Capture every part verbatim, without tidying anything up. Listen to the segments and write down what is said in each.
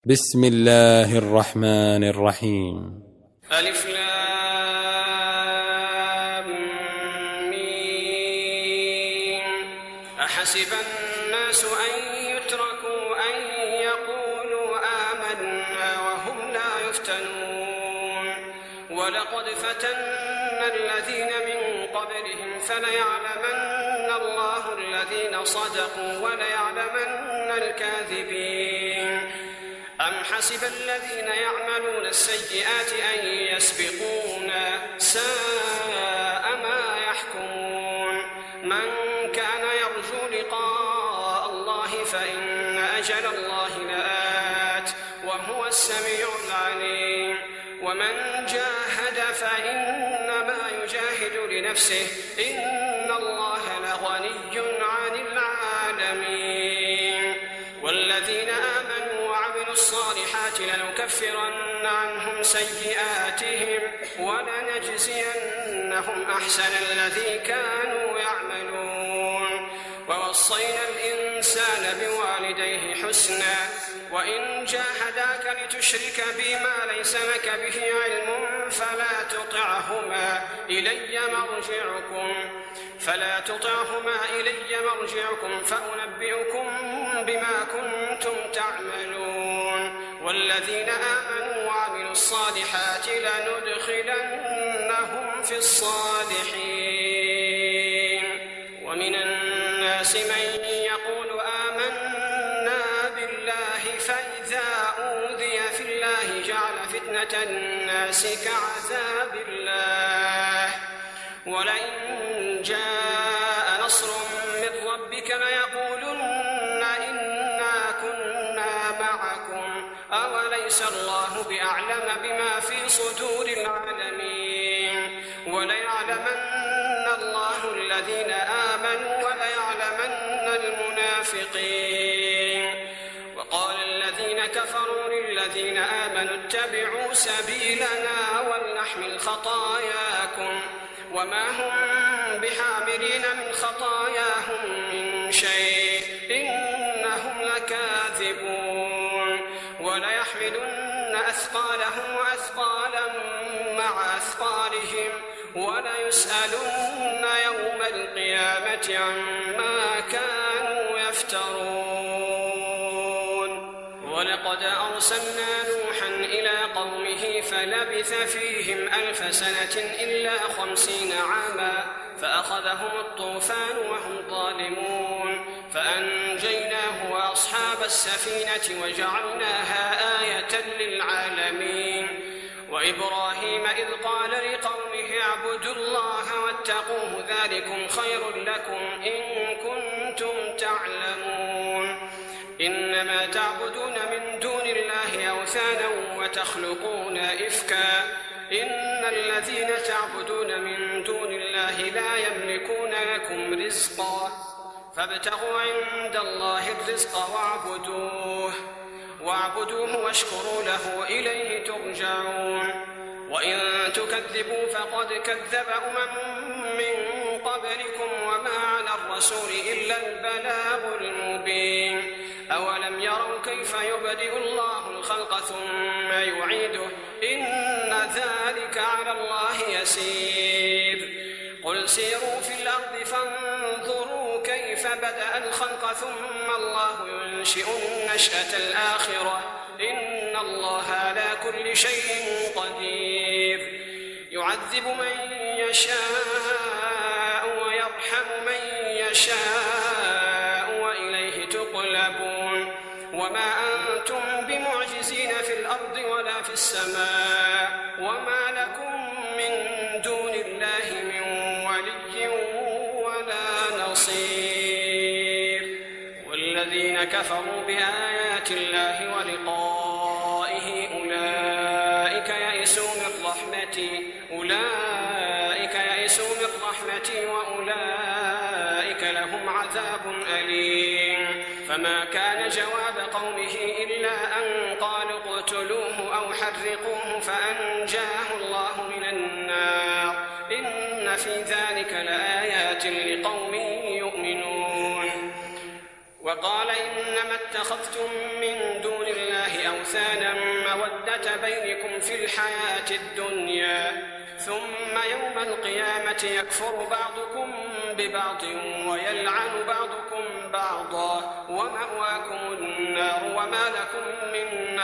بسم الله الرحمن الرحيم. ألف لام ميم. أحسب الناس أن يتركوا أن يقولوا آمنا وهم لا يفتنون ولقد فتنا الذين من قبلهم فليعلمن الله الذين صدقوا وليعلمن الكاذبين. أم حسب الذين يعملون السيئات أن يسبقونا ساء ما يحكمون. من كان يرجو لقاء الله فإن أجل الله لآت وهو السميع العليم. ومن جاهد فإنما يجاهد لنفسه إن الله لغني عن العالمين. والذين آمنوا وعملوا الصالحات لنكفرن عنهم سيئاتهم ولنجزينهم أحسن الذي كانوا يعملون. ووصينا الإنسان بوالديه حسنا وإن جاهداك لتشرك بي ما ليس لك به علم فلا تطعهما إلي مرجعكم فلا تطعهما إلي مرجعكم فأنبئكم بما كنتم تعملون. والذين آمنوا وعملوا الصالحات لندخلنهم في الصالحين. ومن الناس من يقول آمنا بالله فإذا أوذي في الله جعل فتنة الناس كعذاب الله ولئن جاء نصر من ربك ليقولن إنا كنا معكم أوليس الله بأعلم بما في صدور العالمين. وليعلمن الله الذين آمنوا وليعلمن المنافقين. وقال الذين كفروا للذين آمنوا اتبعوا سبيلنا ولنحمل خطاياكم وما هم بحاملين من خطاياهم من شيء إنهم لكاذبون. وليحملن أثقالهم وأثقالا مع أثقالهم وليسألن يوم القيامة عما كانوا يفترون. ولقد أرسلنا نوحا إلى قومه فلبث فيهم ألف سنة إلا خمسين عاما فأخذهم الطوفان وهم ظالمون فأنجيناه وأصحاب السفينة وجعلناها آية للعالمين. وإبراهيم إذ قال لقومه اعبدوا الله واتقوه ذلكم خير لكم إن كنتم تعلمون. إنما تعبدون من دون الله أوثانا وتخلقون إفكا إن الذين تعبدون من دون الله لا يملكون لكم رزقا فابتغوا عند الله الرزق واعبدوه واعبدوه واشكروا له إليه ترجعون. وإن تكذبوا فقد كذب أمم من قبلكم وما على الرسول إلا البلاغ المبين. أولم يروا كيف يبدئ الله الخلق ثم يعيده إن ذلك على الله يسير. قل سيروا في الأرض فانظروا كيف بدأ الخلق ثم الله ينشئ النشأة الآخرة إن الله على كل شيء قدير. يعذب من يشاء ويرحم من يشاء وإليه تقلبون. وما أنتم بمعجزين في الأرض ولا في السماء وما لكم من دون الله من ولي ولا نصير. والذين كفروا بآيات الله ولقائه أولئك يئسوا من رحمتي أولئك يئسوا من رحمتي وأولئك لهم عذاب أليم. فما كان جواب قومه إلا أن قالوا اقتلوه أو حرقوه فأنجاه الله من النار إن في ذلك لآيات لقوم يؤمنون. وقال إنما اتخذتم من دون الله أوثانا مودة بينكم في الحياة الدنيا ثم يوم القيامة يكفر بعضكم ببعض ويلعن بعضكم بعضا ومأواكم النار وما لكم من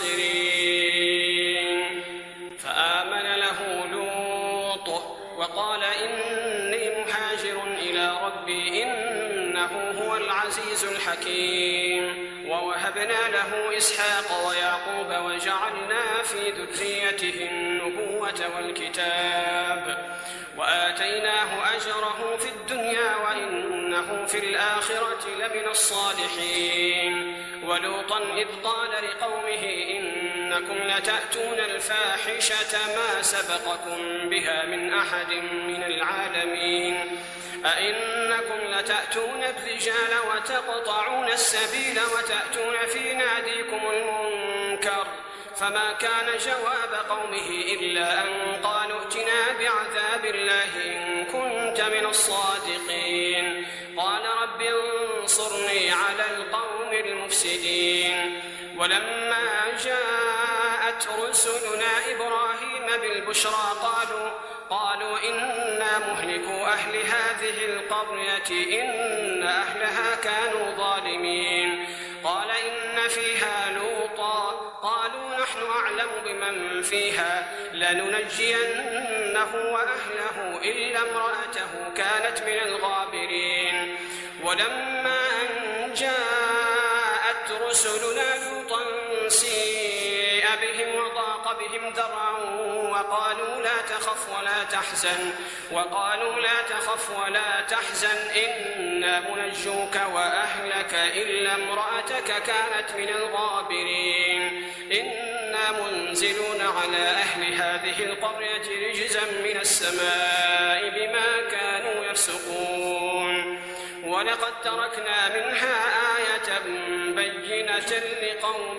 ناصرين. فآمن له لوط وقال إني مهاجر إلى ربي إنه هو العزيز الحكيم. ووهبنا له إسحاق ويعقوب وجعلنا في ذريته النبوة والكتاب وآتيناه أجره في الدنيا وإنه في الآخرة لمن الصالحين. ولوطا إذ قال لقومه إنكم لتأتون الفاحشة ما سبقكم بها من أحد من العالمين أئنكم لتأتون الرجال وتقطعون السبيل وتأتون في ناديكم المنكر. فما كان جواب قومه إلا أن قالوا ائتنا بعذاب الله إن كنت من الصادقين. قال رب انصرني على القوم المفسدين. ولما جاءت رسلنا إبراهيم بالبشرى قالوا قالوا إنا مهلكو أهل هذه القرية إن أهلها كانوا ظالمين. قال إن فيها لوطا قالوا نحن أعلم بمن فيها لننجينه وأهله إلا امرأته كانت من الغابرين. ولما أن جاءت رسلنا لوطا سيء بهم وضاق بهم ذرعا وقالوا لا تخف ولا تحزن وقالوا لا تخف ولا تحزن إنا منجوك وأهلك إلا امرأتك كانت من الغابرين. إنا منزلون على أهل هذه القرية رجزا من السماء بما كانوا يفسقون. ولقد تركنا منها آية بينة لقوم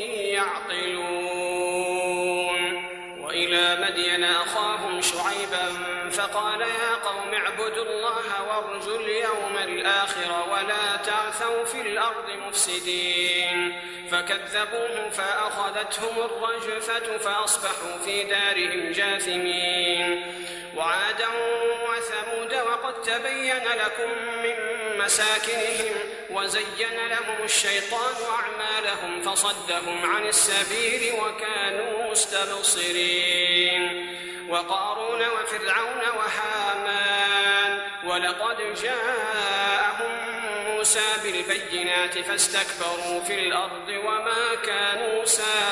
يعقلون. وإلى مدين أخاهم شعيبا فقال يا قوم اعبدوا الله وارجوا اليوم الآخر ولا تعثوا في الأرض مفسدين. فكذبوه فأخذتهم الرجفة فأصبحوا في دارهم جاثمين. وعادا وثمود وقد تبين لكم من مساكنهم وزين لهم الشيطان أعمالهم فصدهم عن السبيل وكانوا مستبصرين. وقارون وفرعون وهامان ولقد جاءهم موسى بالبينات فاستكبروا في الأرض وما كانوا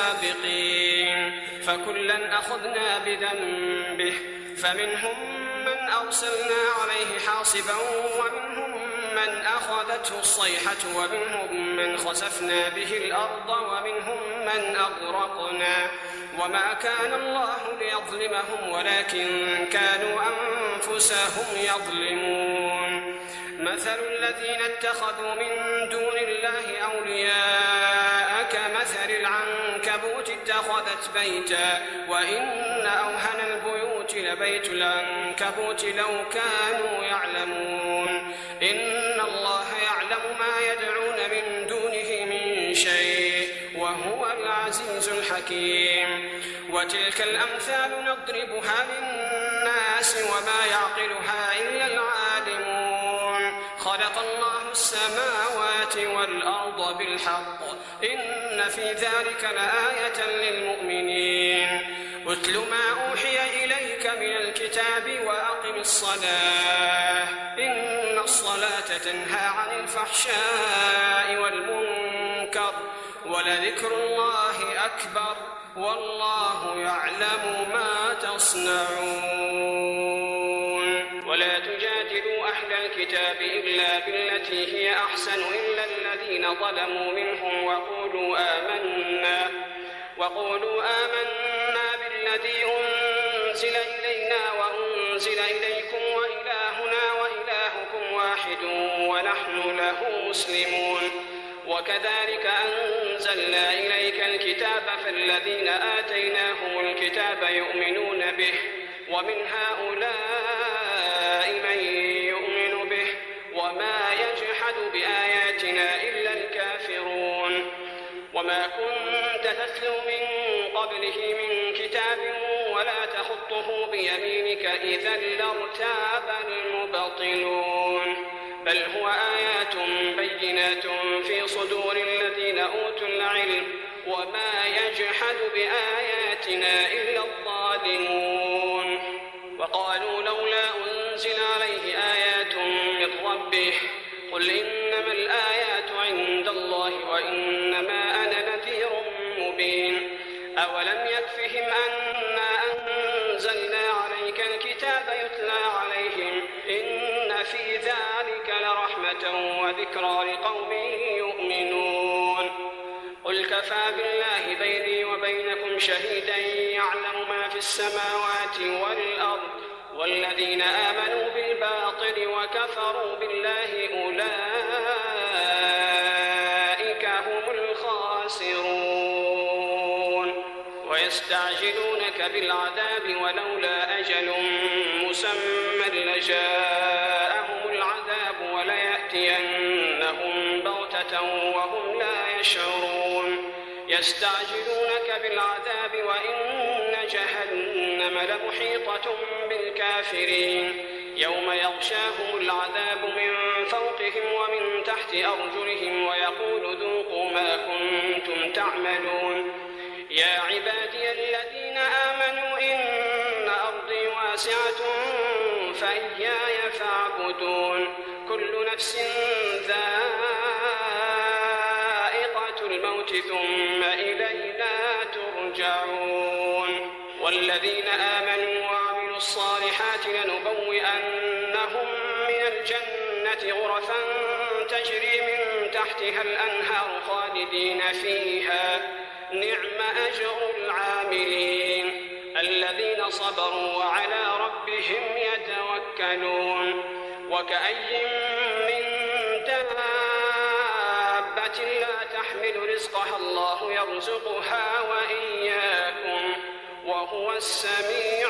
سابقين. فكلا أخذنا بذنبه فمنهم من أرسلنا عليه حاصبا ومنهم من أخذته الصيحة ومنهم من خسفنا به الأرض ومنهم من أغرقنا وما كان الله ليظلمهم ولكن كانوا أنفسهم يظلمون. مثل الذين اتخذوا من دون الله أولياء كمثل العنكبوت اتخذت بيتا وإن أوهن البيوت لبيت العنكبوت لو كانوا يعلمون. إن الله يعلم ما يدعون من دونه من شيء وهو العزيز الحكيم. وتلك الأمثال نضربها للناس وما يعقلها إلا العالمون. خلق الله السماوات والأرض بالحق إن في ذلك لآية للمؤمنين. اتل ما أوحي إليك من الكتاب وأقم الصلاة إن الصلاة تنهى عن الفحشاء والمنكر ولذكر الله أكبر والله يعلم ما تصنعون. ولا تجادلوا أهل الكتاب إلا بالتي هي أحسن إلا الذين ظلموا منهم وقولوا آمنا وقولوا آمنا بالذي أنزل إلينا وأنزل إليكم وإلهنا وإلهكم واحد ونحن له مسلمون. وكذلك أنزلنا إليك الكتاب فالذين آتيناهم الكتاب يؤمنون به ومن هؤلاء من يؤمن به وما يجحد بآياتنا إلا وما كنت تتلو من قبله من كتاب ولا تخطه بيمينك إذا لارتاب المبطلون بل هو آيات بينات في صدور الذين أوتوا العلم وما يجحد بآياتنا إلا الظالمون وقالوا لولا أنزل عليه آيات من ربه قل إنما الآيات عند الله وإنما أنا نذير مبين أولم يكفهم أنا أنزلنا عليك الكتاب يتلى عليهم إن في ذلك لرحمة وذكرى لقوم يؤمنون قل كفى بالله بيني وبينكم شهيدا يعلم ما في السماوات والأرض والذين آمنوا بالباطل وكفروا بالله أولئك هم الخاسرون ويستعجلونك بالعذاب ولولا أجل مسمى لجاءهم العذاب وليأتينهم بغتة وهم لا يشعرون يستعجلونك بالعذاب وإن جهنم لمحيطة بالكافرين يوم يغشاهم العذاب من فوقهم ومن تحت أرجلهم ويقول ذوقوا ما كنتم تعملون يا عبادي الذين آمنوا إن أرضي واسعة فإياي فاعبدون كل نفس ذائقة الموت ثم إلينا ترجعون والذين آمنوا وعملوا الصالحات لنبوئنهم من الجنة غرفا تجري من تحتها الأنهار خالدين فيها نعم أجر العاملين الذين صبروا وعلى ربهم يتوكلون وكأي من دابة لا تحمل رزقها الله يرزقها وإياكم وهو السميع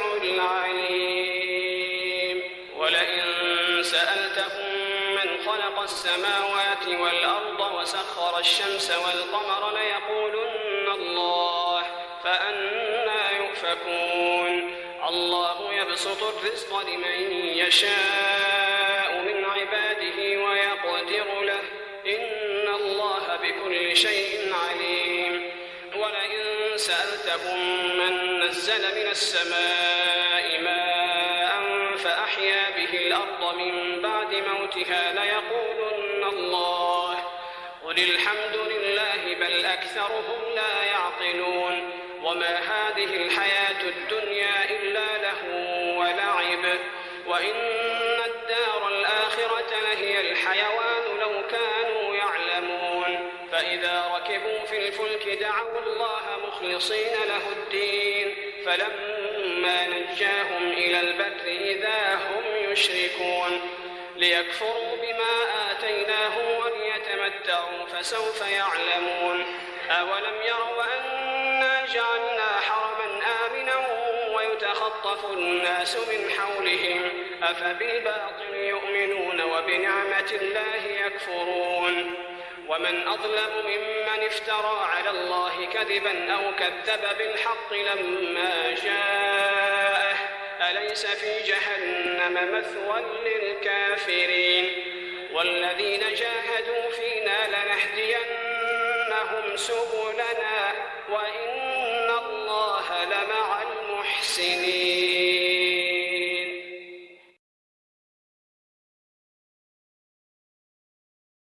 العليم ولئن سألتهم من خلق السماوات والأرض وسخر الشمس والقمر ليقولن الله فأنى يؤفكون الله يبسط الرزق لمن يشاء من عباده ويقدر له إن الله بكل شيء عليم ولئن سألتهم من نزل من السماء ماء فأحيا به الأرض من بعد موتها ليقولن الله قل الحمد لله بل أكثرهم لا يعقلون وما هذه الحياة الدنيا إلا لهو ولعب وإن الدار الآخرة لهي الحيوان لو كانوا يعلمون فإذا ركبوا في الفلك دعوا الله مخلصين له الدين فلما نجاهم إلى البر إذا هم يشركون ليكفروا بما آتيناهم وليتمتعوا فسوف يعلمون أولم يروا أنا جعلنا حرما آمنا ويتخطف الناس من حولهم أفبالباطل يؤمنون وبنعمة الله يكفرون ومن أظلم ممن افترى على الله كذبا أو كذب بالحق لما جاءه أليس في جهنم مثوى للكافرين والذين جاهدوا فينا لنهدينهم سبلنا وإن الله لمع المحسنين